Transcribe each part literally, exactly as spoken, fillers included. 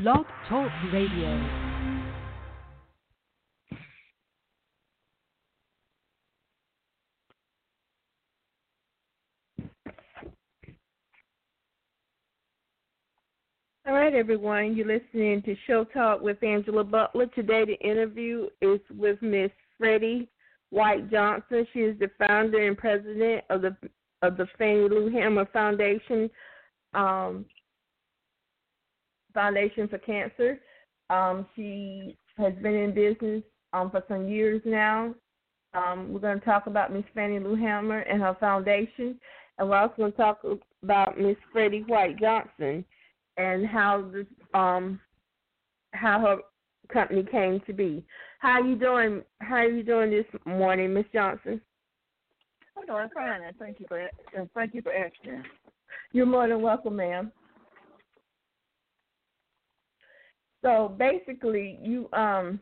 Blog Talk Radio. All right, everyone. You're listening to Show Talk with Angela Butler. Today, the interview is with Miss Freddie White Johnson. She is the founder and president of the of the Fannie Lou Hamer Foundation, um, Foundation for Cancer. Um, she has been in business um, for some years now. Um, we're going to talk about Miss Fannie Lou Hamer and her foundation, and we're also going to talk about Miss Freddie White Johnson and how this, um, how her company came to be. How are you doing? How are you doing this morning, Miss Johnson? I'm doing fine, and thank you for and thank you for asking. You're more than welcome, ma'am. So basically, you um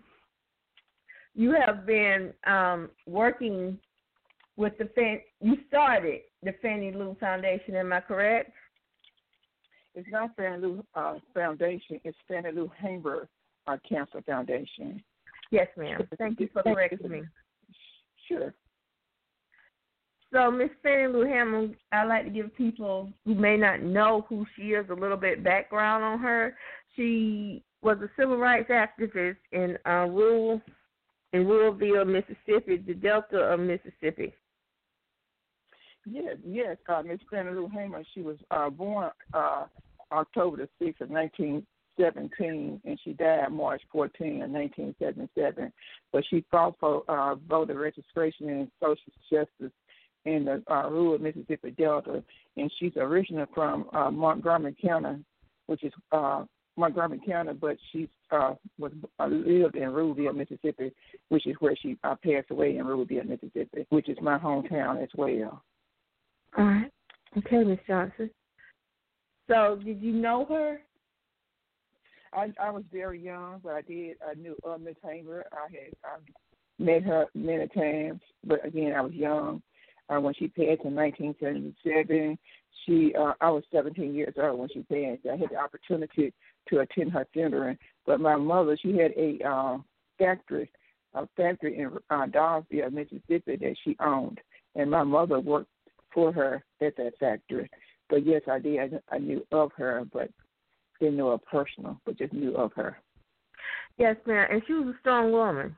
you have been um working with the Fan. You started the Fannie Lou Foundation. Am I correct? It's not Fannie Lou uh, Foundation. It's Fannie Lou Hamer uh, Cancer Foundation. Yes, ma'am. Thank you for correcting me. Sure. So, Miss Fannie Lou Hamer, I'd like to give people who may not know who she is a little bit background on her. She was a civil rights activist in uh, rural in Ruralville, Mississippi, the Delta of Mississippi. Yes, yes. Uh, Miss Fannie Lou Hamer, she was uh, born uh, October the sixth of nineteen seventeen, and she died March fourteenth of nineteen seventy-seven. But she fought for uh, voter registration and social justice in the uh, rural Mississippi Delta, and she's originally from uh, Montgomery County, which is uh, Montgomery County, but she uh, was uh, lived in Ruralville, Mississippi, which is where she uh, passed away in Ruralville, Mississippi, which is my hometown as well. All right. Okay, Miss Johnson. So, did you know her? I, I was very young, but I did. I knew uh, Miss Hamer. I had I met her many times, but again, I was young. Uh, when she passed in nineteen seventy-seven, she uh, I was seventeen years old when she passed. I had the opportunity to attend her funeral, but my mother, she had a uh, factory, a factory in uh, Dawsville, Mississippi that she owned, and my mother worked for her at that factory. But yes, I did. I, I knew of her, but didn't know her personal, but just knew of her. Yes, ma'am. And she was a strong woman.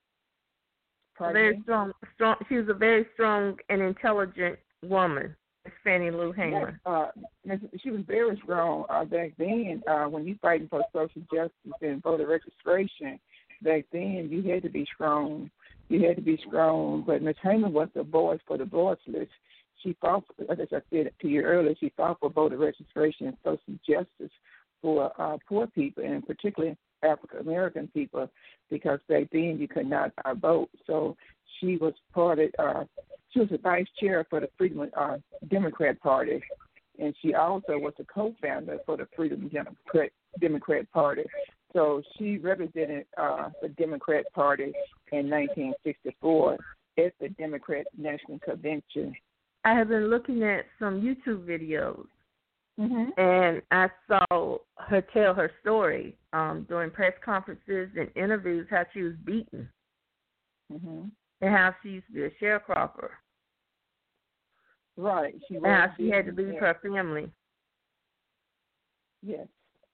Pardon very me? strong, strong. She was a very strong and intelligent woman, Miss Fannie Lou Hamer. Yes, uh, she was very strong uh, back then. Uh, when you fighting for social justice and voter registration, back then you had to be strong. You had to be strong. But Miss Hamer was the voice for the voiceless. She fought, as I said to you earlier, she fought for voter registration and social justice for uh, poor people, and particularly African American people, because back then you could not uh, vote. So she was part of, uh, she was the vice chair for the Freedom uh, Democrat Party, and she also was the co-founder for the Freedom Democrat, Democrat Party. So she represented uh, the Democrat Party in nineteen sixty-four at the Democrat National Convention. I have been looking at some YouTube videos, mm-hmm. and I saw her tell her story um, during press conferences and interviews, how she was beaten, mm-hmm. and how she used to be a sharecropper. Right. She was and how she had to leave yes. her family. Yes.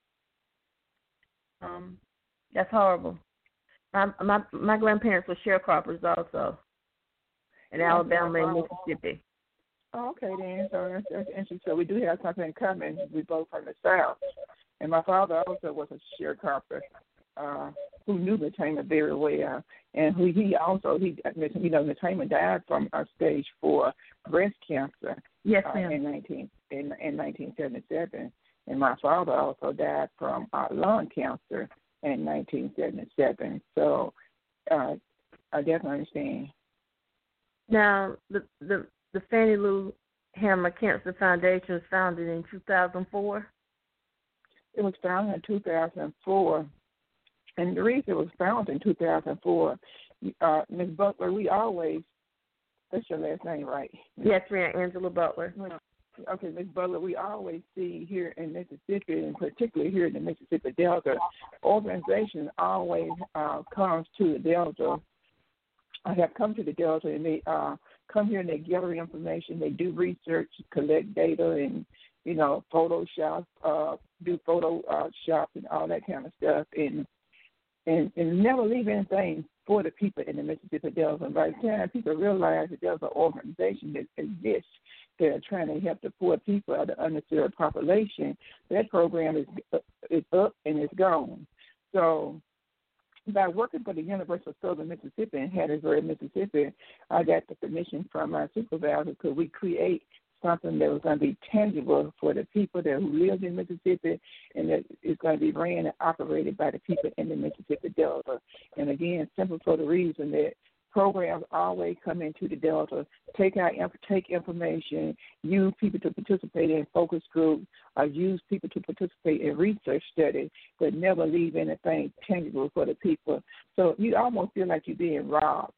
Um, that's horrible. My my my grandparents were sharecroppers also in yeah, Alabama and wow. Mississippi. Oh, okay, then. So that's, that's interesting. So we do have something in common. We both from the South. And my father also was a sharecropper uh, who knew Miss Hamer very well. And who he also, he, you know, Miss Hamer died from uh, stage four breast cancer yes, uh, ma'am. in, nineteen, in, in nineteen seventy-seven. And my father also died from uh, lung cancer in nineteen seventy-seven. So uh, I definitely understand. Now, the the The Fannie Lou Hamer Cancer Foundation was founded in two thousand four. It was founded in two thousand four, and the reason it was founded in two thousand four, uh, Miz Butler, we always, that's your last name, right? Yes, ma'am, Angela Butler. Okay, Miz Butler, we always see here in Mississippi, and particularly here in the Mississippi Delta, organizations always uh, comes to the Delta. I have come to the Delta, and they uh, come here and they gather information. They do research, collect data, and you know, Photoshop, uh, do photo uh, shop and all that kind of stuff, and and and never leave anything for the people in the Mississippi Delta. And by the time people realize that there's an organization that exists that are trying to help the poor people of the underserved population, that program is is up and it's gone. So by working for the University of Southern Mississippi in Hattiesburg, Mississippi, I got the permission from my supervisor could we create something that was going to be tangible for the people that who live in Mississippi, and that is going to be ran and operated by the people in the Mississippi Delta. And again, simple for the reason that programs always come into the Delta, take out, take information, use people to participate in focus groups, or use people to participate in research studies, but never leave anything tangible for the people. So you almost feel like you're being robbed.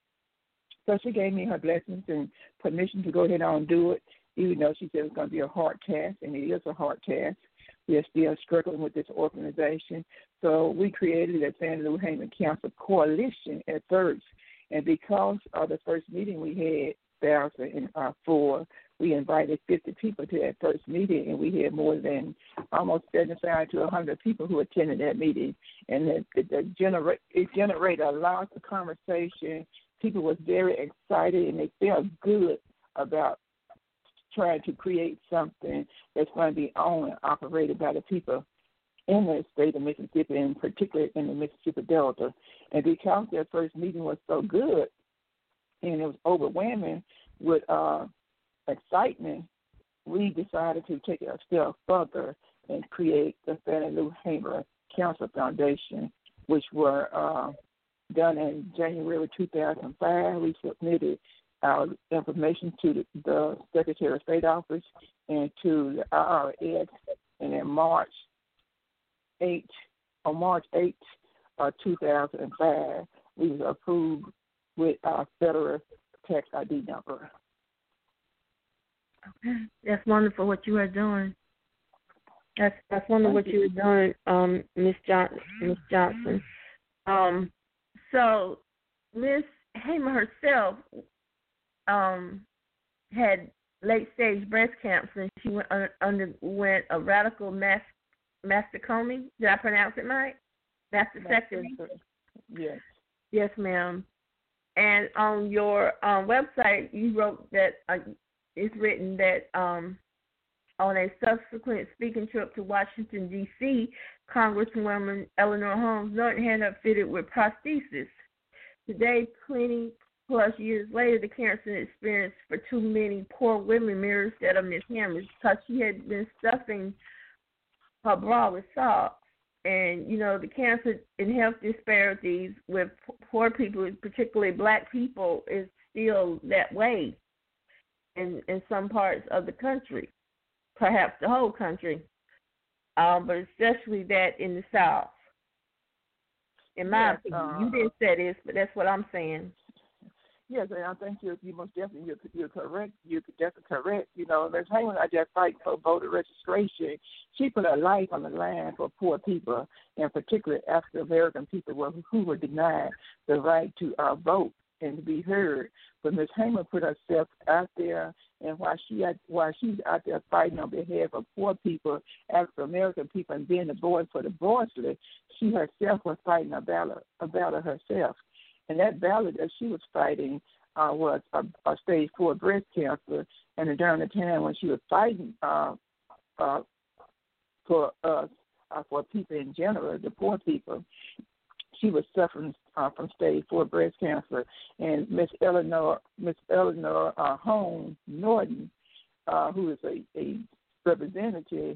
So she gave me her blessings and permission to go ahead and do it, even though she said it was going to be a hard task, and it is a hard task. We are still struggling with this organization. So we created a Fannie Lou Hamer Council Coalition at first. And because of the first meeting we had, two thousand four, we invited fifty people to that first meeting, and we had more than almost seventy-five to one hundred people who attended that meeting. And it, it, it, generate, it generated a lot of conversation. People was very excited, and they felt good about trying to create something that's going to be owned and operated by the people in the state of Mississippi, and particularly in the Mississippi Delta. And because that first meeting was so good and it was overwhelming with uh, excitement, we decided to take it a step further and create the Fannie Lou Hamer Council Foundation, which were uh, done in January two thousand five. We submitted our information to the, the Secretary of State office and to the I R S, and in March eighth, on March eighth, uh, two thousand five, we was approved with our federal tax I D number. Okay, that's wonderful what you are doing. That's that's wonderful what you are doing, um, Miss Johnson. Miss Johnson. Um, so Miss Hamer herself um had late stage breast cancer, and she went under, underwent a radical mast mastectomy. Did I pronounce it right? Mastectomy. Yes. Yes, ma'am. And on your um, website, you wrote that uh, it's written that um, on a subsequent speaking trip to Washington, D C, Congresswoman Eleanor Holmes Norton had her fitted with prosthesis. Today, twenty plus years later, the cancer experience for too many poor women mirrors that of Miss Hamer's, because she had been stuffing her bra with socks. And, you know, the cancer and health disparities with poor people, particularly black people, is still that way in, in some parts of the country, perhaps the whole country, um, but especially that in the South. In my yes, opinion, uh, you didn't say this, but that's what I'm saying. Yes, and I think you you most definitely you're, you're correct. You're definitely correct. You know, Miz Hamer I just fight for voter registration. She put her life on the line for poor people, and particularly African American people who, who were denied the right to uh, vote and to be heard. But Miz Hamer put herself out there, and while she while she's out there fighting on behalf of poor people, African American people, and being the voice for the voiceless, she herself was fighting a battle, a battle herself. And that battle that she was fighting uh, was a, a stage four breast cancer. And during the time when she was fighting uh, uh, for us, uh, for people in general, the poor people, she was suffering uh, from stage four breast cancer. And Miss Eleanor, Miss Eleanor uh, Holmes Norton, uh, who is a, a representative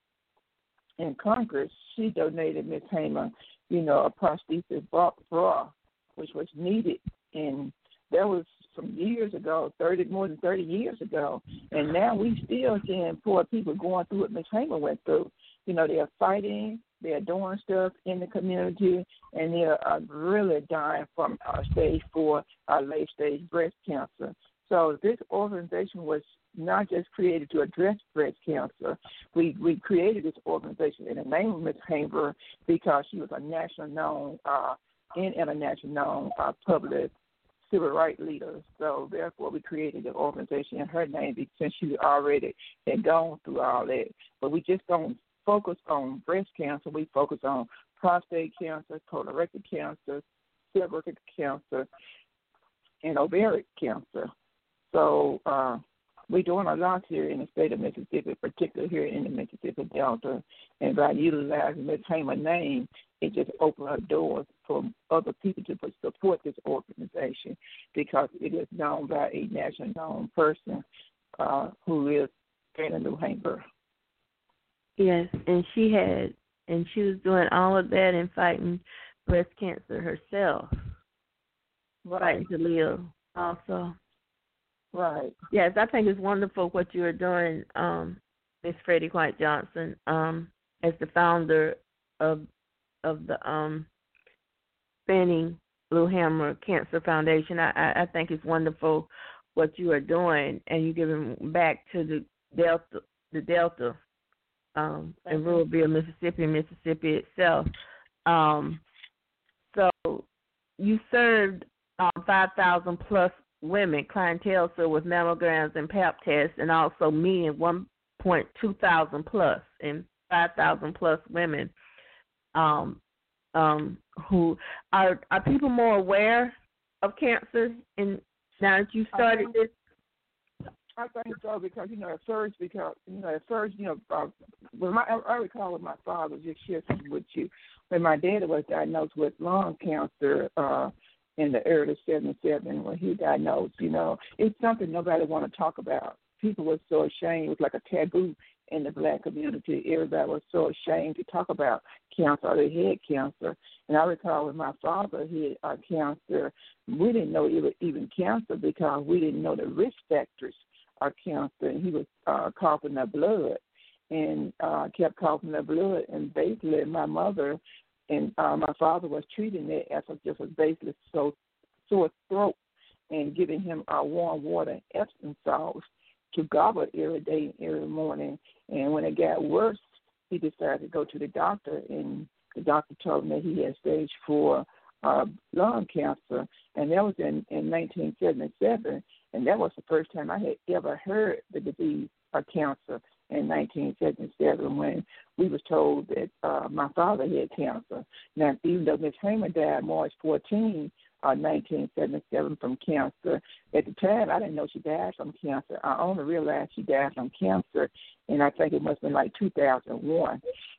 in Congress, she donated Miss Hamer, you know, a prosthesis bra, which was needed, and that was some years ago, thirty more than thirty years ago, and now we still seeing poor people going through what Miz Hamer went through. You know, they're fighting, they're doing stuff in the community, and they're uh, really dying from uh, stage four, uh, late stage breast cancer. So this organization was not just created to address breast cancer. We we created this organization in the name of Miz Hamer because she was a national known uh, and international known uh, public civil rights leader. So therefore, we created the organization in her name since she already had gone through all that. But we just don't focus on breast cancer. We focus on prostate cancer, colorectal cancer, cervical cancer, and ovarian cancer. So uh, we're doing a lot here in the state of Mississippi, particularly here in the Mississippi Delta. And by utilizing Miz Hamer's name, it just opened up doors for other people to support this organization because it is known by a national known person uh, who is Fannie Lou Hamer. Yes, and she had, and she was doing all of that and fighting breast cancer herself, right. fighting to live also. Right. Yes, I think it's wonderful what you are doing, um, Miss Freddie White Johnson, um, as the founder of of the um, Fannie Lou Hamer Cancer Foundation. I, I, I think it's wonderful what you are doing, and you're giving back to the Delta, the Delta, um, in Ruralville, Mississippi, Mississippi itself. Um, so you served um, five thousand plus women, clientele, so with mammograms and pap tests, and also men, one point two thousand plus, and five thousand plus women. Um, um, who are are people more aware of cancer? And now that you started I think, this, I think so because you know at first because you know at first you know uh, when my I recall with my father just sharing something with you when my dad was diagnosed with lung cancer. Uh, in the early seventy-seven when he was diagnosed, you know, it's something nobody want to talk about. People were so ashamed. It was like a taboo in the black community. Everybody was so ashamed to talk about cancer or they had cancer. And I recall when my father had uh, cancer, we didn't know it was even cancer because we didn't know the risk factors of cancer. And he was uh, coughing the blood and uh, kept coughing the blood. And basically my mother And uh, my father was treating it as a, just a baseless so, sore throat and giving him uh, warm water and Epsom salts to gobble every day, every morning. And when it got worse, he decided to go to the doctor, and the doctor told him that he had stage four uh, lung cancer, and that was in, in nineteen seventy-seven, and that was the first time I had ever heard the disease of cancer. In nineteen seventy-seven, when we was told that uh, my father had cancer. Now, even though Miz Hamer died March fourteenth, uh, nineteen seventy-seven from cancer, at the time I didn't know she died from cancer. I only realized she died from cancer, and I think it must have been like two thousand one.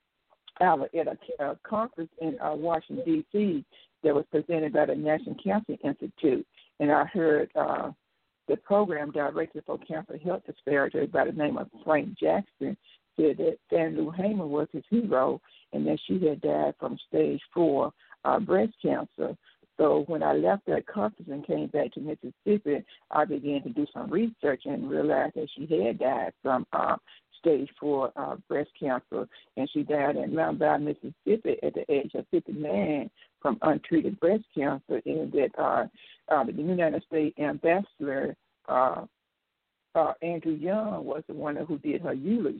I was at a, a conference in uh, Washington, D C that was presented by the National Cancer Institute, and I heard uh, the program director for cancer health disparities by the name of Frank Jackson said that Fannie Lou Hamer was his hero and that she had died from stage four uh, breast cancer. So when I left that conference and came back to Mississippi, I began to do some research and realized that she had died from uh, stage four uh, breast cancer, and she died in Mount Bayou, Mississippi at the age of fifty-nine from untreated breast cancer, and that uh, uh, the United States ambassador, uh, uh, Andrew Young, was the one who did her eulogy.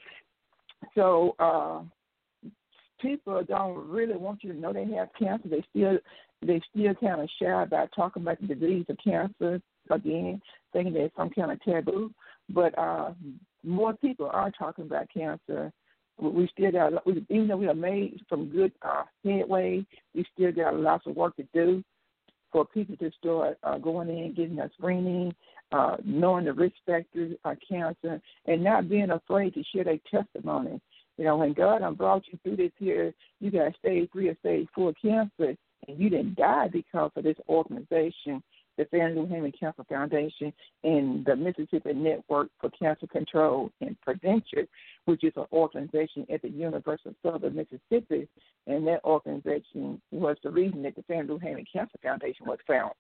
So uh, people don't really want you to know they have cancer. They still they still kind of shy about talking about the disease of cancer again, thinking that it's some kind of taboo. But uh, more people are talking about cancer. We still got, even though we have made some good uh, headway, we still got lots of work to do for people to start uh, going in, getting a screening, uh, knowing the risk factors of cancer, and not being afraid to share their testimony. You know, when God done brought you through this here, you got stage three or stage four cancer, and you didn't die because of this organization, the Fannie Lou Hamer Cancer Foundation, and the Mississippi Network for Cancer Control and Prevention, which is an organization at the University of Southern Mississippi, and that organization was the reason that the Fannie Lou Hamer Cancer Foundation was found.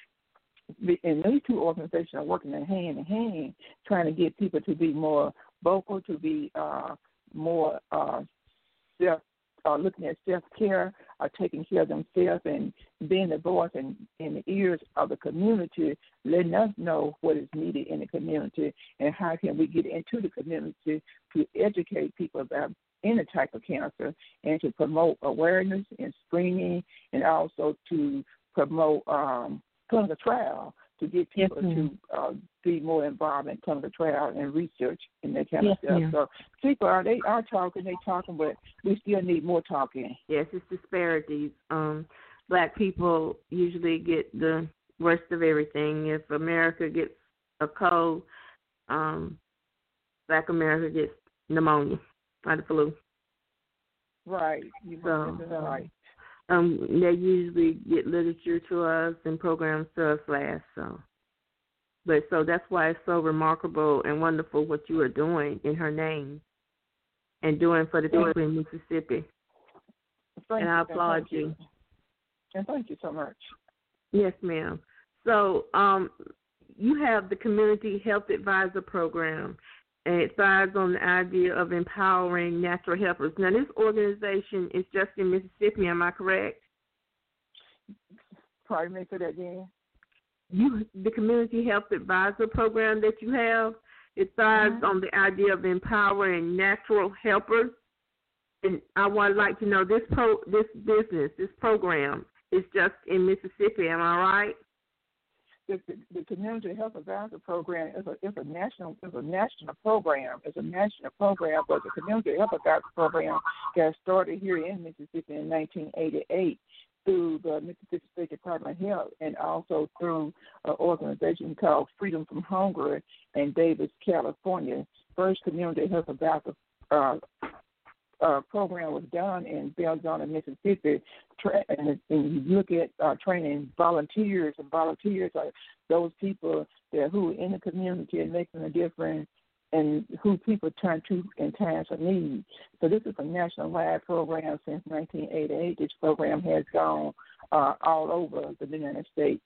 And these two organizations are working hand in hand, trying to get people to be more vocal, to be uh, more uh, self, uh, looking at self-care, are taking care of themselves and being the voice in, in the ears of the community, letting us know what is needed in the community and how can we get into the community to educate people about any type of cancer and to promote awareness and screening and also to promote um, clinical trial to get people yes, to uh, be more involved in clinical trial and research and that kind yes, of stuff. ma'am. So people are they are talking, they talking, but we still need more talking. Yes, it's disparities. Um, black people usually get the worst of everything. If America gets a cold, um, Black America gets pneumonia or the flu. Right. You So, that's right. Um, they usually get literature to us and programs to us last. So, but so that's why it's so remarkable and wonderful what you are doing in her name and doing for the people in Mississippi. Thank and I you, applaud thank you. you. And thank you so much. Yes, ma'am. So, um, you have the Community Health Advisor Program, and it thrives on the idea of empowering natural helpers. Now, this organization is just in Mississippi, am I correct? Pardon me for that again. You, the Community Health Advisor Program that you have, it thrives Mm-hmm. on the idea of empowering natural helpers. And I would like to know this pro, this business, this program is just in Mississippi, am I right? The, the, the Community Health Advisor Program is a is a national is a national program. It's a national program, but the Community Health Advisor Program got started here in Mississippi in nineteen eighty-eight through the Mississippi State Department of Health and also through an organization called Freedom from Hunger in Davis, California. First Community Health Advisor uh, Uh, program was done in Belzona, Mississippi, tra- and, and you look at uh, training volunteers, and volunteers are those people that who are in the community and making a difference, and who people turn to in times of need. So this is a national-wide program since nineteen eighty-eight. This program has gone uh, all over the United States,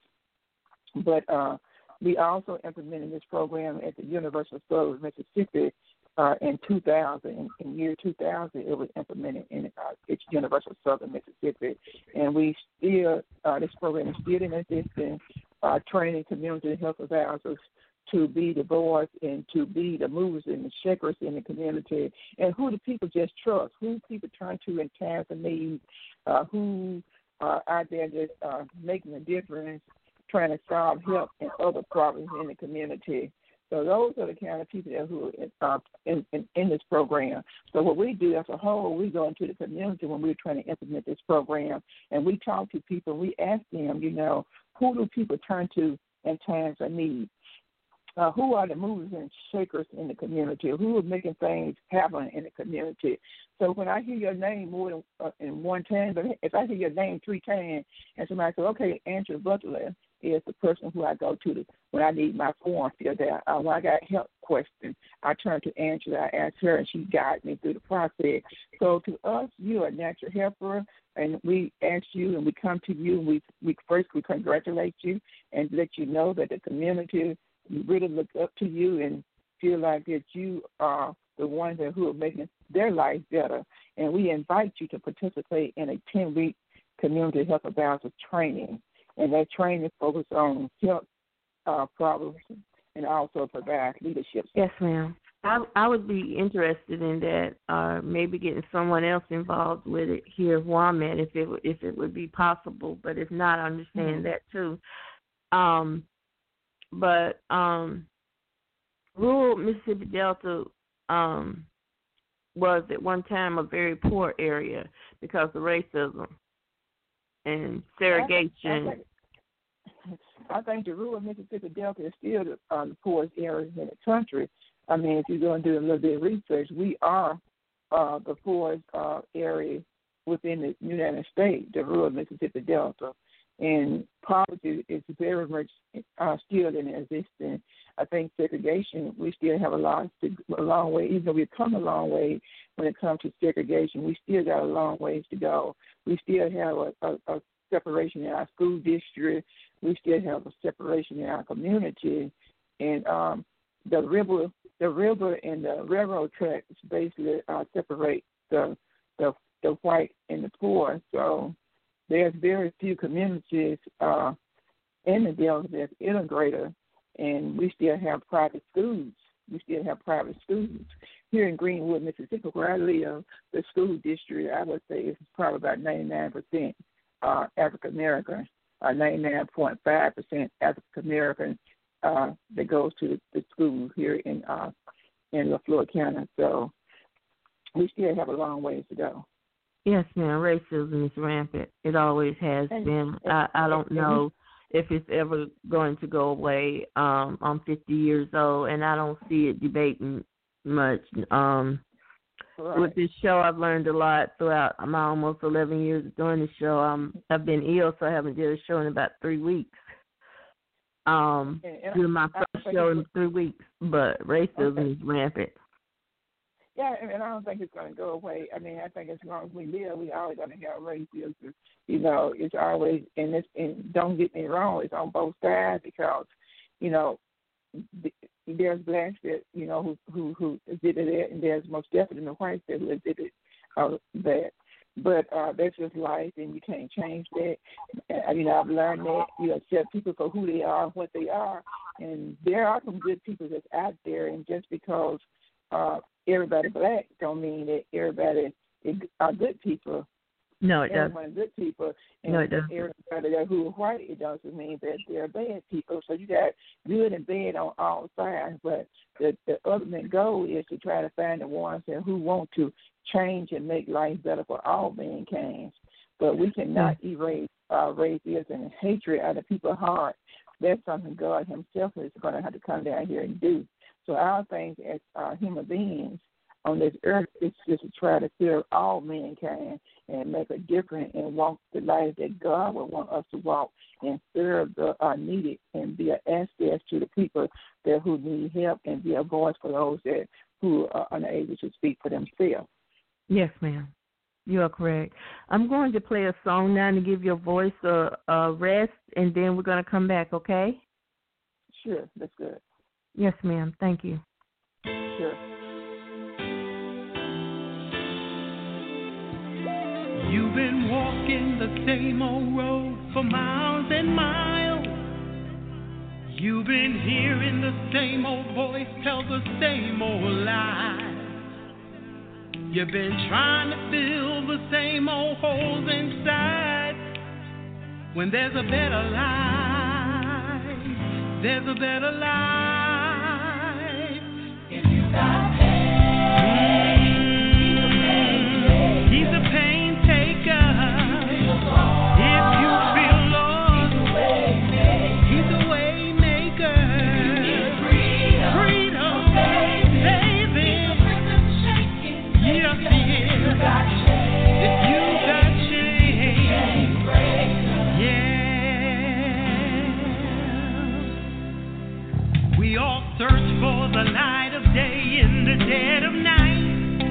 but uh, we also implemented this program at the University of Southern Mississippi. Uh, in two thousand, in, in year two thousand, it was implemented in uh, its University of Southern Mississippi, and we still uh, this program is still in existence, uh, training community health advisors to be the voice and to be the movers and the shakers in the community, and who the people just trust, who people turn to in times of need, uh, who are out there just uh, making a difference, trying to solve health and other problems in the community. So those are the kind of people that who are uh, in, in, in this program. So what we do as a whole, we go into the community when we're trying to implement this program, and we talk to people. We ask them, you know, who do people turn to in times of need? Uh, who are the movers and shakers in the community? Who are making things happen in the community? So when I hear your name more than uh, in one time, but if I hear your name three times, and somebody says, okay, Angela Butler is the person who I go to when I need my form filled out. Uh, when I got help questions, I turn to Angela, I ask her, and she guides me through the process. So to us, you are a natural helper, and we ask you, and we come to you, and we, we first we congratulate you and let you know that the community really look up to you and feel like that you are the ones that who are making their life better. And we invite you to participate in a ten-week community health advisor training. And that training focuses on health uh, problems and also provide leadership. Yes, ma'am. I I would be interested in that, or maybe getting someone else involved with it here where I'm at, if it if it would be possible. But if not, I understand mm-hmm. that too. Um, but um, rural Mississippi Delta um was at one time a very poor area because of racism and segregation. I, I, think, I think the rural Mississippi Delta is still the, uh, the poorest area in the country. I mean, if you're going to do a little bit of research, we are uh, the poorest uh, area within the United States, the rural Mississippi Delta. And poverty is very much uh, still in existence. I think segregation, we still have a long, a long way, even though we've come a long way when it comes to segregation, we still got a long ways to go. We still have a, a, a separation in our school district. We still have a separation in our community. And um, the river the river and the railroad tracks basically uh, separate the, the the white and the poor. So there's very few communities uh, in the Delta that's integrated, and we still have private schools. We still have private schools. Here in Greenwood, Mississippi, where I live, the school district, I would say, is probably about ninety-nine percent uh, African American, uh, ninety-nine point five percent African American uh, that goes to the school here in uh, in LaFleur County. So we still have a long ways to go. Yes, ma'am. Racism is rampant. It always has And, been. and, I, I don't and, know if it's ever going to go away. Um, I'm fifty years old, and I don't see it debating much. Um, right. With this show, I've learned a lot throughout my almost eleven years of doing the show. Um, I've been ill, so I haven't did a show in about three weeks. Um, and, and doing my first show in three weeks, but racism okay. is rampant. Yeah, and, and I don't think it's going to go away. I mean, I think as long as we live, we always going to have racism. You know, it's always, and, it's, and don't get me wrong, it's on both sides because, you know, there's blacks that, you know, who who, who exhibit it, and there's most definitely the whites that who exhibit uh, that. But uh, that's just life, and you can't change that. Uh, you know, I've learned that you accept people for who they are, what they are, and there are some good people that's out there. And just because uh, everybody black don't mean that everybody are good people. No, it doesn't. Everyone good people, and no, it doesn't. everybody that who are white, it doesn't mean that they're bad people. So you got good and bad on all sides, but the, the ultimate goal is to try to find the ones that who want to change and make life better for all mankind. But we cannot mm-hmm. erase uh, racism and hatred out of people's heart. That's something God Himself is going to have to come down here and do. So our thing as uh, human beings on this earth is just to try to serve all mankind and make a difference and walk the life that God would want us to walk and serve the uh, needed and be an access to the people that who need help and be a voice for those that who are unable to speak for themselves. Yes, ma'am. You are correct. I'm going to play a song now to give your voice a, a rest, and then we're going to come back, okay? Sure, that's good. Yes, ma'am. Thank you. Sure. You've been walking the same old road for miles and miles. You've been hearing the same old voice tell the same old lie. You've been trying to fill the same old holes inside. When there's a better life, there's a better life. If you got pain, he's a pain taker. If you feel lost, he's a way maker. Freedom, saving. Yes, he is. If you got change, yeah. We all search for the light of day in the dead of night.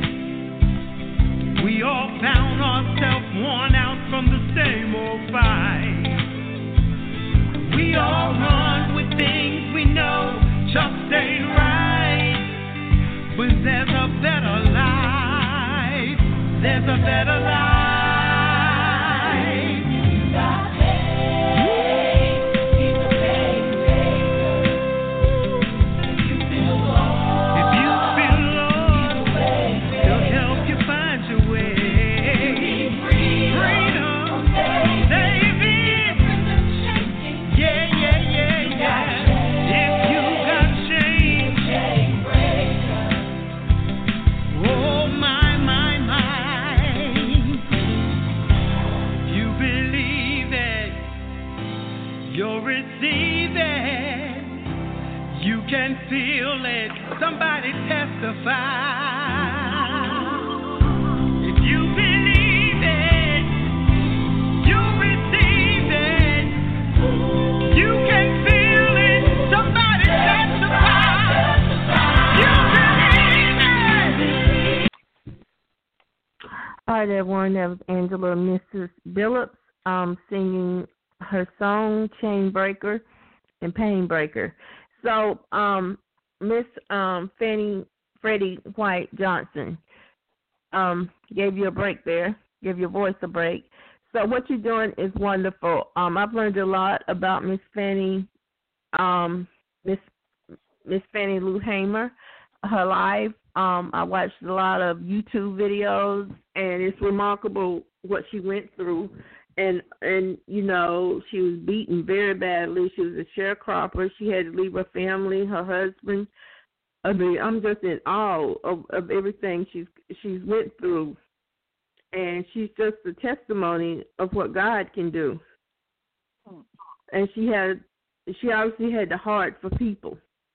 We all found ourselves worn out from the same old fight. We all run with things we know just ain't right. But there's a better life. There's a better life. Can feel it. Somebody testify. If you believe it, you receive it. You can feel it. Somebody testify. You believe it. All right, everyone. That was Angela Missus Billups um, singing her song Chain Breaker and Pain Breaker. So, um, Miss um, Fannie Freddie White Johnson um, gave you a break there, gave your voice a break. So what you're doing is wonderful. Um, I've learned a lot about Miss Fannie, um, Miss Miss Fannie Lou Hamer, her life. Um, I watched a lot of YouTube videos, and it's remarkable what she went through. And and you know, she was beaten very badly. She was a sharecropper. She had to leave her family, her husband. I mean, I'm just in awe of, of everything she's she's went through. And she's just a testimony of what God can do. And she had, she obviously had the heart for people.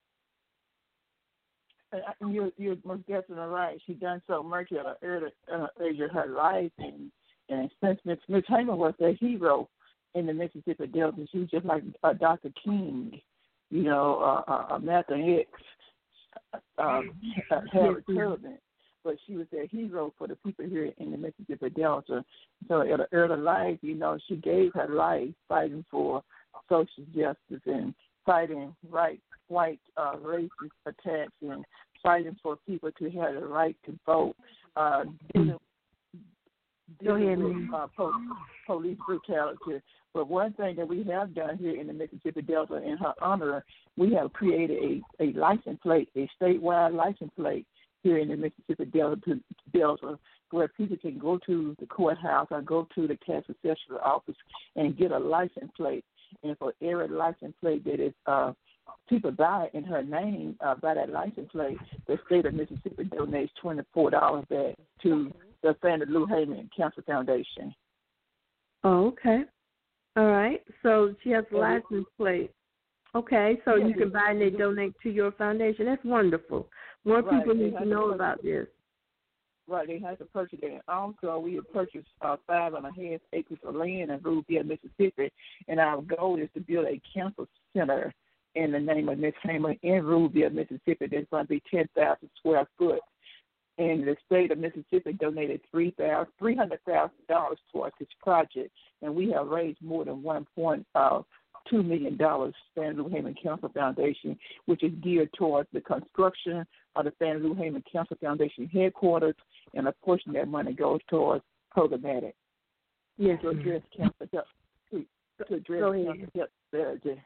And you're, you're most definitely right. She done so much at an early uh, age of her life, and and since Miss Miss Hamer was a hero in the Mississippi Delta, she was just like uh, Doctor King, you know, uh, uh, Malcolm X, um, uh, Harry Tubman. But she was a hero for the people here in the Mississippi Delta. So at an early life, you know, she gave her life fighting for social justice and fighting right, white uh, racist attacks and fighting for people to have the right to vote, uh, dealing, dealing with uh, po- police brutality. But one thing that we have done here in the Mississippi Delta in her honor, we have created a, a license plate, a statewide license plate, here in the Mississippi Delta, Delta, where people can go to the courthouse or go to the tax assessor's office and get a license plate. And for every license plate that is uh, people buy in her name, uh, by that license plate, the state of Mississippi donates twenty-four dollars back to the Fannie Lou Hamer Cancer Foundation. Oh, okay. All right. So she has a license plate. Okay, so yeah, you can buy and they donate to your foundation. That's wonderful. More right, people need to know to about this. Right, they have to purchase it. And also, we have purchased uh, five and a half acres of land in Rubia, Mississippi, and our goal is to build a cancer center in the name of Miss Hamer in Rubia, Mississippi. That's going to be ten thousand square foot. And the state of Mississippi donated three thousand, three hundred thousand dollars towards this project, and we have raised more than one point two million dollars Fannie Lou Hamer Cancer Foundation, which is geared towards the construction of the Fannie Lou Hamer Cancer Foundation headquarters, and a portion of that money goes towards programmatic. Yes, to address cancer health, to, to address cancer health disparity.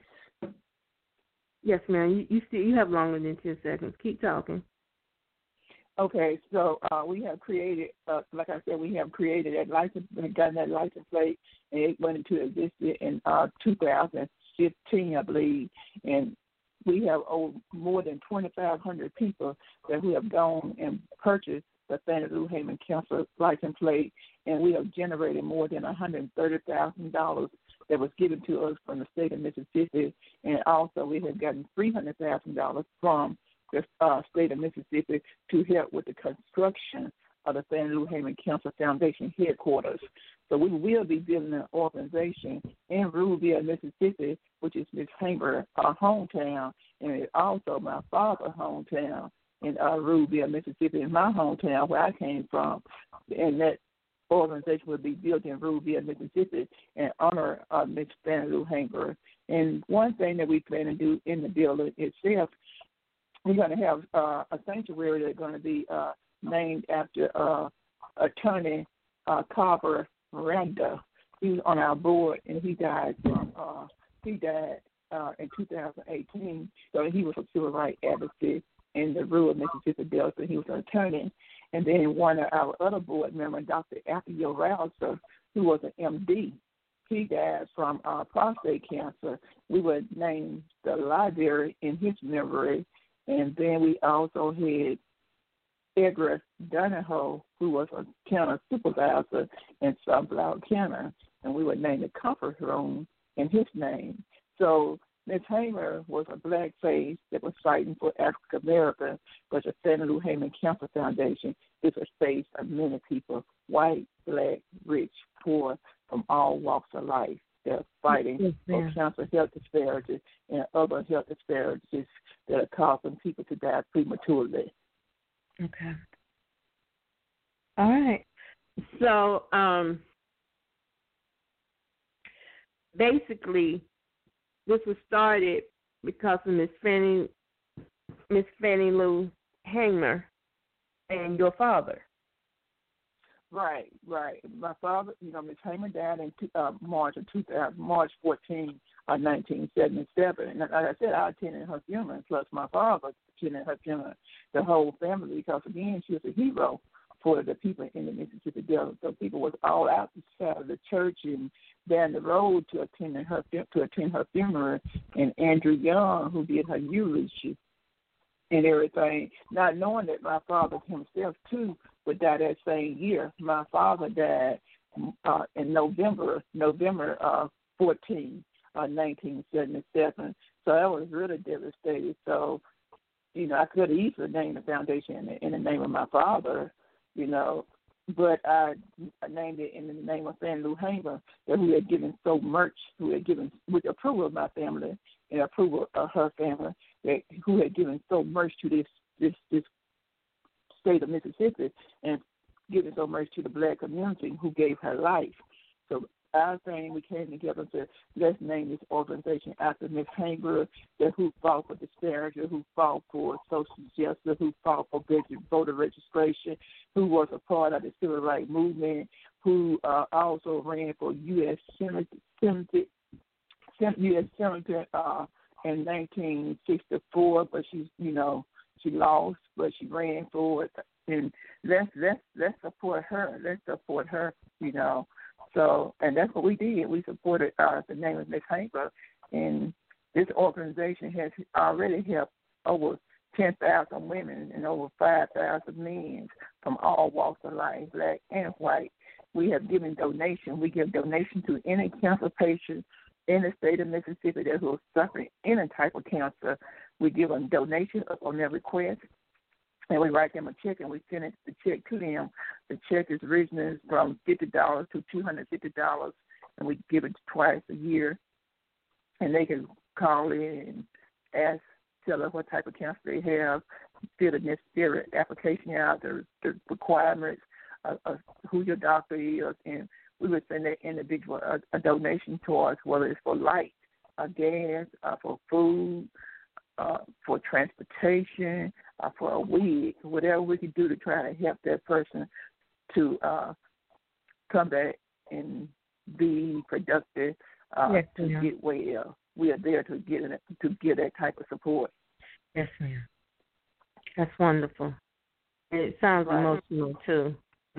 Yes, ma'am. You you, still, you have longer than ten seconds. Keep talking. Okay, so uh, we have created, uh, like I said, we have created that license, gotten that license plate, and it went into existence in uh, two thousand fifteen, I believe, and we have over more than twenty-five hundred people that we have gone and purchased the Fannie Lou Hamer Cancer license plate, and we have generated more than one hundred thirty thousand dollars that was given to us from the state of Mississippi, and also we have gotten three hundred thousand dollars from the uh, state of Mississippi to help with the construction of the Fannie Lou Hamer Cancer Foundation headquarters. So we will be building an organization in Rubia, Mississippi, which is Miss Hamer, our hometown, and it's also my father's hometown in uh, Rubia, Mississippi, in my hometown where I came from. And that organization will be built in Rubia, Mississippi, and honor uh, Miss Fannie Lou Hamer. And one thing that we plan to do in the building itself, we're going to have uh, a sanctuary that's going to be uh, named after uh, attorney uh, Carver Miranda. He's on our board, and he died from uh, he died uh, in two thousand eighteen. So he was a civil rights advocate in the rural Mississippi Delta. He was an attorney, and then one of our other board members, Doctor Apio Rouser, who was an M D. He died from uh, prostate cancer. We would name the library in his memory. And then we also had Edgar Donahoe, who was a county supervisor in Sunflower County, and we would name the comfort room in his name. So Miss Hamer was a black face that was fighting for African Americans, but the Fannie Lou Hamer Cancer Foundation is a face of many people, white, black, rich, poor, from all walks of life. They're fighting yes, for cancer health disparities and other health disparities that are causing people to die prematurely. Okay. All right. So, um, basically, this was started because of Miss Fannie, Miss Fannie Lou Hamer and your father. Right, right. My father, you know, Miss Hamer died in two, uh, March of two thousand, March fourteenth, uh, nineteen seventy-seven. And like I said, I attended her funeral, plus my father attended her funeral, the whole family, because again, she was a hero for the people in the Mississippi Delta. So people was all out the side of the church and down the road to attend her to attend her funeral. And Andrew Young, who did her eulogy and everything, not knowing that my father himself too would die that same year. My father died uh, in November, November uh, fourteenth, uh, nineteen seventy-seven. So that was really devastating. So, you know, I could have easily named the foundation in the, in the name of my father, you know, but I, I named it in the name of Fannie Lou Hamer, who had given so much, who had given, with the approval of my family and approval of her family, that, who had given so much to this this this state of Mississippi and given so much to the black community who gave her life. So our thing, we came together and said, let's name this organization after Miss Hamer, that who fought for disparity, who fought for social justice, who fought for basic voter registration, who was a part of the civil rights movement, who uh, also ran for U S Senate, Senate, U S Senator uh, in nineteen sixty-four, but she, you know, she lost, but she ran for it, and let's let's let's support her. Let's support her, you know. So, and that's what we did. We supported uh, the name of Miss Hamer, and this organization has already helped over ten thousand women and over five thousand men from all walks of life, black and white. We have given donation. We give donation to any cancer patient in the state of Mississippi that who are suffering any type of cancer. We give them donation upon their request, and we write them a check, and we send it, the check to them. The check is originally from fifty dollars to two hundred fifty dollars, and we give it twice a year. And they can call in and ask, tell us what type of cancer they have, fill the necessary application out, the, the requirements, uh, uh, who your doctor is, and we would send that individual a, a donation towards, whether it's for light, uh, gas, uh, for food, uh, for transportation, uh, for a wig, whatever we can do to try to help that person to uh, come back and be productive, uh, yes, to ma'am. get well. We are there to get it, to give that type of support. Yes, ma'am. That's wonderful. And it sounds right. emotional too.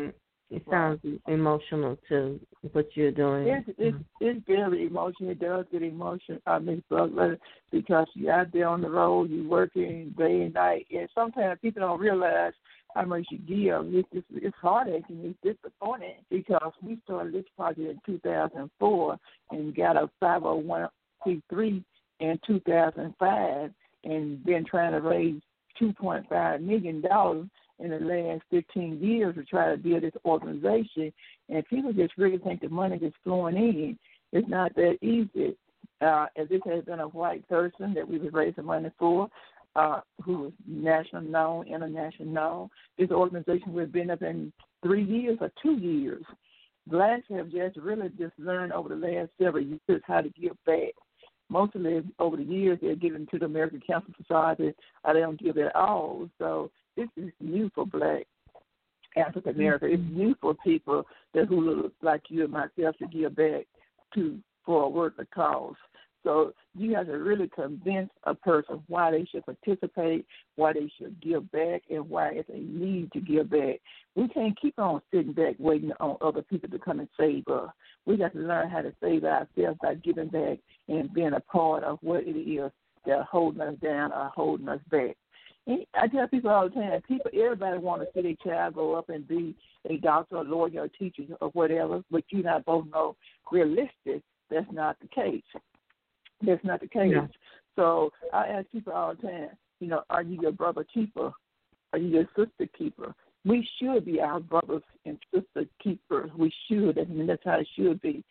It sounds right. emotional too. What you're doing. It's it's, it's very emotional. It does get emotional, uh, Miss Butler, because you're out there on the road, you're working day and night, and sometimes people don't realize how much you give. It's just, it's heartache and it's disappointing, because we started this project in two thousand four and got a five oh one c three in two thousand five, and been trying to raise two point five million dollars in the last fifteen years to try to build this organization. And people just really think the money is flowing in. It's not that easy. Uh, if this has been a white person that we were raising money for, uh, who was national known, international known, this organization would have been up in three years or two years. Blacks have just really just learned over the last several years how to give back. Mostly over the years, they're given to the American Cancer Society, or they don't give it all. So this is new for Black African America. It's new for people that who look like you and myself to give back to for a work of cause. So you have to really convince a person why they should participate, why they should give back, and why it's a need to give back. We can't keep on sitting back waiting on other people to come and save us. We got to learn how to save ourselves by giving back and being a part of what it is that are holding us down or holding us back. And I tell people all the time, people, everybody want to see their child go up and be a doctor, a lawyer, a teacher, or whatever, but you not both know realistic, that's not the case. That's not the case. Yeah. So I ask people all the time, you know, are you your brother keeper? Are you your sister keeper? We should be our brothers and sister keepers. We should. I mean, that's how it should be.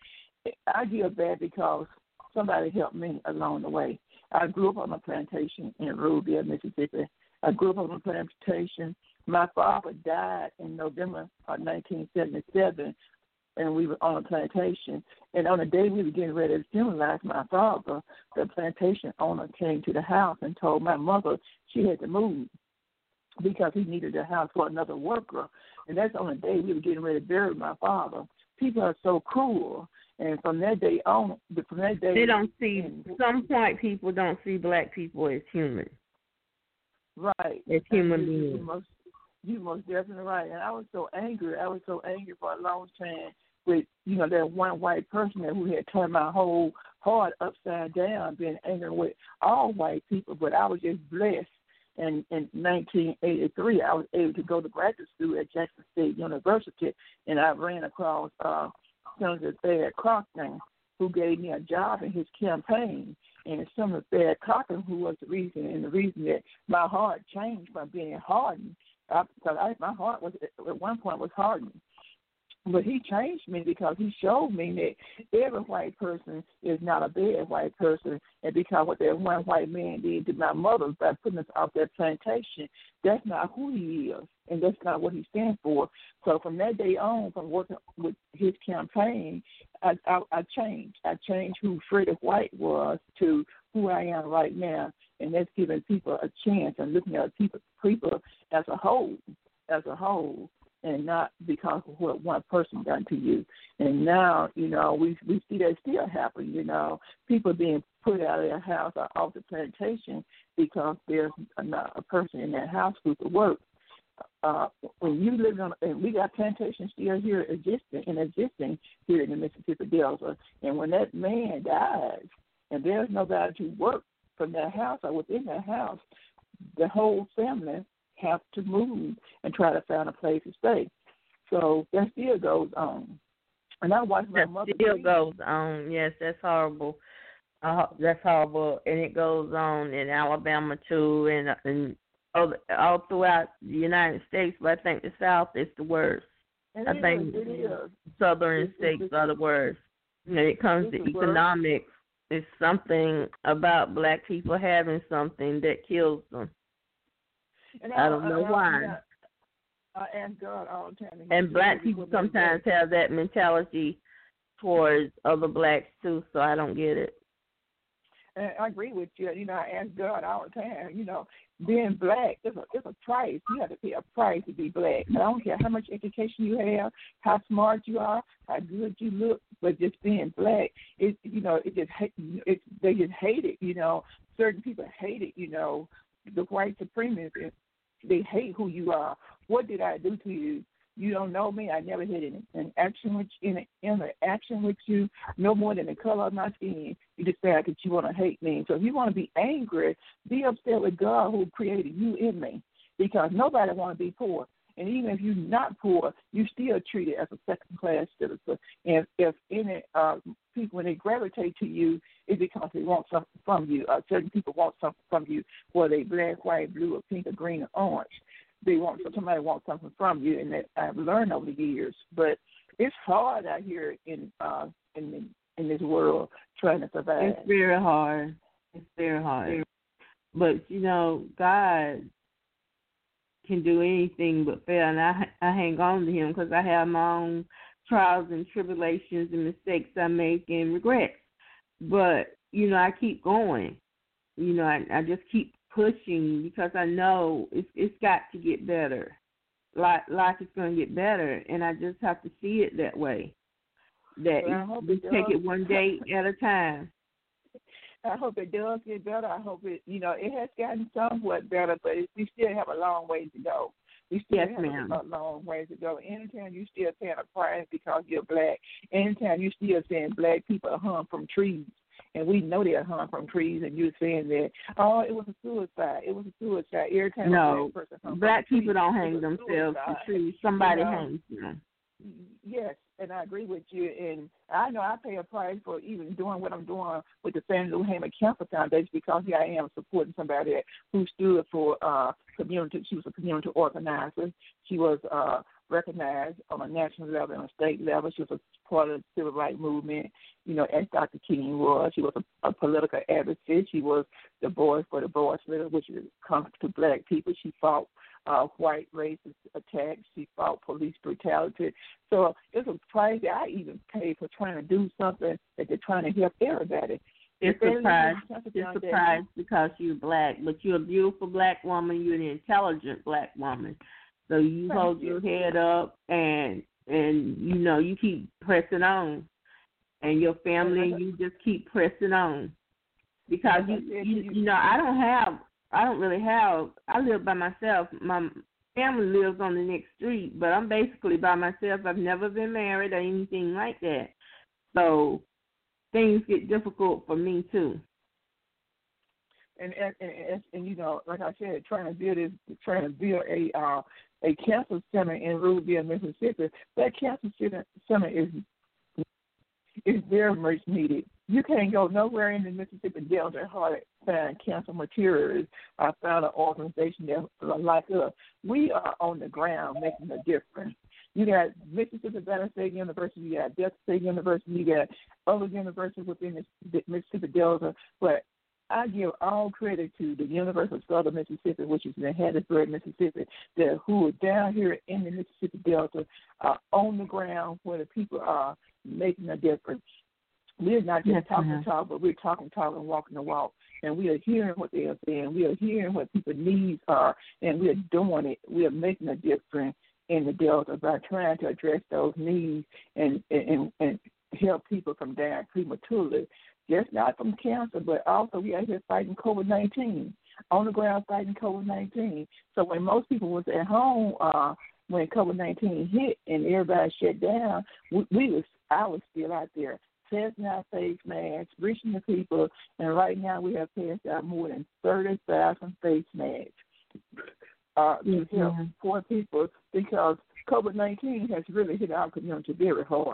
I feel bad because somebody helped me along the way. I grew up on a plantation in Ruleville, Mississippi. I grew up on a plantation. My father died in November of nineteen seventy-seven, and we were on a plantation. And on the day we were getting ready to funeralize my father, the plantation owner came to the house and told my mother she had to move. because he needed a house for another worker. And that's on the day we were getting ready to bury my father. People are so cruel. And from that day on, from that day... They don't see, and, some white people don't see black people as human. Right. As human you, beings. You most, you most definitely right. And I was so angry. I was so angry for a long time with, you know, that one white person who had turned my whole heart upside down, being angry with all white people. But I was just blessed. And in nineteen eighty-three, I was able to go to graduate school at Jackson State University, and I ran across uh, Senator Thad Cochran, who gave me a job in his campaign. And it's Senator Thad Cochran who was the reason, and the reason that my heart changed from being hardened, uh, because I, my heart was at one point was hardened. But he changed me because he showed me that every white person is not a bad white person. And because what that one white man did to my mother by putting us off that plantation, that's not who he is. And that's not what he stands for. So from that day on, from working with his campaign, I, I, I changed. I changed who Freddie White was to who I am right now. And that's giving people a chance and looking at people, people as a whole, as a whole. And not because of what one person done to you. And now, you know, we we see that still happen, you know, people being put out of their house or off the plantation because there's not a person in that house who could work. Uh, when you live on, and we got plantations still here existing and existing here in the Mississippi Delta, and when that man dies and there's nobody to work from that house or within that house, the whole family have to move and try to find a place to stay. So that still goes on. And I watched my that mother. Still goes on. Yes, that's horrible. Uh, that's horrible, and it goes on in Alabama too, and and all, all throughout the United States. But I think the South is the worst. And I it think is, it is. Southern it's, states it's, are the worst. When it comes to economics, it's something about black people having something that kills them. And I don't know I, why. I, I ask God all the time. And black people sometimes have that mentality towards other blacks too, so I don't get it. And I agree with you. You know, I ask God all the time, you know, being black is a, it's a price. You have to pay a price to be black. I don't care how much education you have, how smart you are, how good you look, but just being black, it, you know, it just, it, they just hate it, you know. Certain people hate it, you know. The white supremacists, they hate who you are. What did I do to you? You don't know me. I never had an, an action with in an interaction with you, no more than the color of my skin. You decide that you want to hate me. So if you want to be angry, be upset with God who created you in me, because nobody want to be poor. And even if you're not poor, you still treated as a second-class citizen. And if any uh, people, when they gravitate to you, it's because they want something from you. Uh, certain people want something from you, whether they black, white, blue, or pink, or green, or orange. They want somebody wants something from you, and that I've learned over the years. But it's hard out here in uh, in in this world trying to survive. It's very hard. It's very hard. But you know, God can do anything but fail, and I I hang on to Him because I have my own trials and tribulations and mistakes I make and regrets. But you know, I keep going. You know, I, I just keep pushing because I know it's it's got to get better. Life, life is going to get better, and I just have to see it that way. That well, we take it one day at a time. I hope it does get better. I hope it, you know, it has gotten somewhat better, but it, we still have a long ways to go. We still yes, have ma'am. a long ways to go. Anytime you still paying a price because you're black, anytime you still seeing black people hung from trees, and we know they're hung from trees, and you're saying that, oh, it was a suicide. It was a suicide. Every time no, a black person hung black from people tree, don't hang themselves from trees. Somebody you know? hangs them. Yes, and I agree with you. And I know I pay a price for even doing what I'm doing with the Fannie Lou Hamer Cancer Foundation, because here I am supporting somebody who stood for uh, community. She was a community organizer. She was uh, recognized on a national level and a state level. She was a part of the civil rights movement, you know, as Doctor King was. She was a, a political advocate. She was the voice for the voiceless, which comes to black people. She fought Uh, white racist attacks. She fought police brutality. So it's a price that I even pay for trying to do something that they're trying to help everybody. It's a surprise. It's a surprise because you're black, but you're a beautiful black woman. You're an intelligent black woman. So you Thank hold you. your head up, and and you know you keep pressing on, and your family, you just keep pressing on, because you you, you know I don't have I don't really have I live by myself. My family lives on the next street, but I'm basically by myself. I've never been married or anything like that, so things get difficult for me too. And and, and and you know, like I said, trying to build is trying to build a uh, a cancer center in Rubeville, Mississippi. That cancer center center is is very much needed. You can't go nowhere in the Mississippi Delta and hardly find cancer materials. I found an organization that like us. We are on the ground making a difference. You got Mississippi Valley State University, you got Delta State University, you got other universities within the Mississippi Delta, but I give all credit to the University of Southern Mississippi, which is in Hattiesburg, Mississippi, that who are down here in the Mississippi Delta, uh, on the ground where the people are making a difference. We're not just yes, talking ma'am. talk, but we're talking talk and walking the walk. And we are hearing what they are saying. We are hearing what people's needs are, and we are doing it. We are making a difference in the Delta by trying to address those needs and and, and help people from dying prematurely. Just not from cancer, but also we are here fighting COVID nineteen, on the ground fighting COVID nineteen. So when most people was at home uh, when COVID nineteen hit and everybody shut down, we, we was I was still out there testing our face masks, reaching the people, and right now we have passed out more than thirty thousand face masks uh, to mm-hmm. help poor people because COVID nineteen has really hit our community very hard.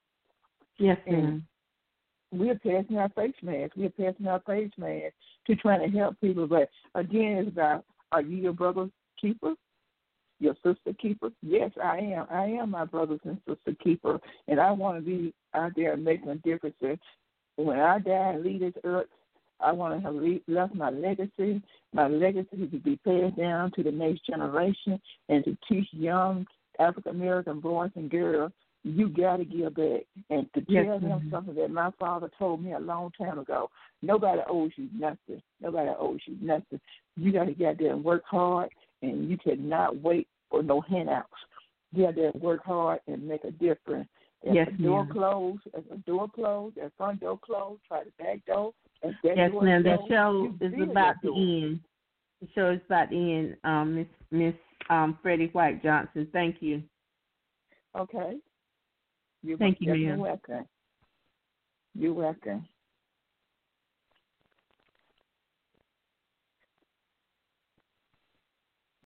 Yes, and ma'am. We're passing our face masks. We're passing our face masks to try to help people. But, again, it's about, are you your brother's keeper, your sister keeper? Yes, I am. I am my brother's and sister keeper, and I want to be out there making a difference. When I die and leave this earth, I want to have left my legacy. My legacy to be passed down to the next generation and to teach young African-American boys and girls, you got to give back, and to yes, tell them mm-hmm. something that my father told me a long time ago. Nobody owes you nothing. Nobody owes you nothing. You got to get out there and work hard, and you cannot wait for no handouts. Get out there and work hard and make a difference. If yes, the door ma'am. closed, if the door closed, if the front door closed, try the back door. If that yes, door ma'am. closed, that show is about to end. The show is about to end, um, Miss Miss um, Freddie White Johnson. Thank you. Okay. You're Thank you, ma'am. welcome. You're welcome.